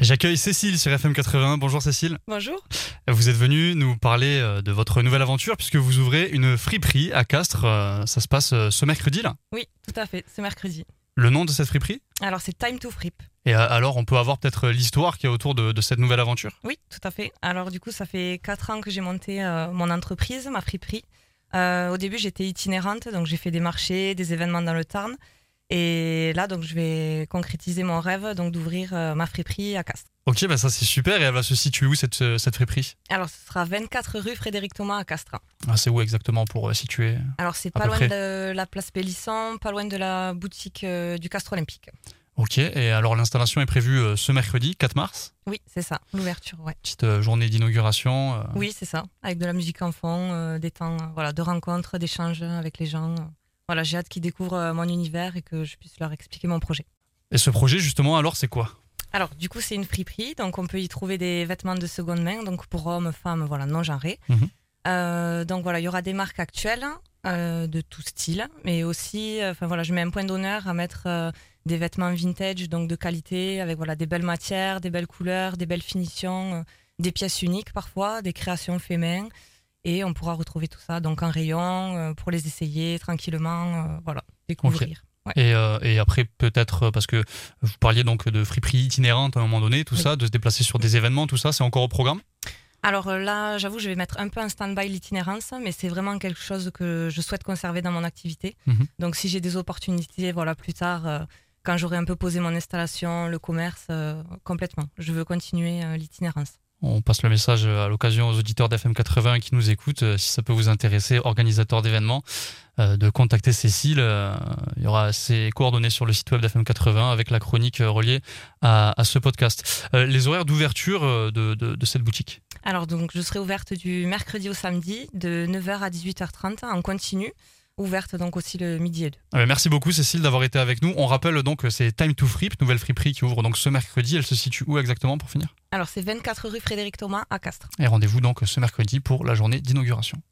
J'accueille Cécile sur FM 80. Bonjour Cécile. Bonjour. Vous êtes venue nous parler de votre nouvelle aventure puisque vous ouvrez une friperie à Castres. Ça se passe ce mercredi là. Oui, tout à fait, c'est mercredi. Le nom de cette friperie ? Alors c'est Time to Fripe. Et alors on peut avoir peut-être l'histoire qui est autour de cette nouvelle aventure ? Oui, tout à fait. Alors du coup ça fait 4 ans que j'ai monté mon entreprise, ma friperie. Au début j'étais itinérante, donc j'ai fait des marchés, des événements dans le Tarn. Et là, donc, je vais concrétiser mon rêve donc, d'ouvrir ma friperie à Castres. Ok, bah ça c'est super. Et elle va se situer où cette friperie ? Alors, ce sera 24 rue Frédéric Thomas à Castres. Ah, c'est où exactement pour situer ? Alors, c'est à pas peu loin près de la place Pélisson, pas loin de la boutique du Castres Olympique. Ok, et alors l'installation est prévue ce mercredi 4 mars ? Oui, c'est ça, l'ouverture, ouais. Petite journée d'inauguration. Oui, c'est ça, avec de la musique en fond, des temps de rencontres, d'échanges avec les gens. Voilà, j'ai hâte qu'ils découvrent mon univers et que je puisse leur expliquer mon projet. Et ce projet, justement, alors, c'est quoi ? Alors, du coup, c'est une friperie, donc on peut y trouver des vêtements de seconde main, donc pour hommes, femmes, voilà, non genrés. Donc voilà, il y aura des marques actuelles de tout style, mais aussi, je mets un point d'honneur à mettre des vêtements vintage, donc de qualité, avec voilà des belles matières, des belles couleurs, des belles finitions, des pièces uniques parfois, des créations fait main. Et on pourra retrouver tout ça donc en rayon pour les essayer tranquillement, découvrir. Okay. Ouais. Et après peut-être, parce que vous parliez donc de friperie itinérante à un moment donné, tout ça, de se déplacer sur des événements, tout ça, c'est encore au programme ? Alors là, j'avoue, je vais mettre un peu en stand-by l'itinérance, mais c'est vraiment quelque chose que je souhaite conserver dans mon activité. Donc si j'ai des opportunités, plus tard, quand j'aurai un peu posé mon installation, le commerce, complètement. Je veux continuer l'itinérance. On passe le message à l'occasion aux auditeurs d'FM 80 qui nous écoutent, si ça peut vous intéresser, organisateurs d'événements, de contacter Cécile. Il y aura ses coordonnées sur le site web d'FM 80 avec la chronique reliée à ce podcast. Les horaires d'ouverture de cette boutique ? Alors donc je serai ouverte du mercredi au samedi de 9h à 18h30 en continu. Ouverte donc aussi le midi et 2. Merci beaucoup Cécile d'avoir été avec nous. On rappelle donc que c'est Time to Fripe, nouvelle friperie qui ouvre donc ce mercredi. Elle se situe où exactement pour finir ? Alors c'est 24 rue Frédéric Thomas à Castres. Et rendez-vous donc ce mercredi pour la journée d'inauguration.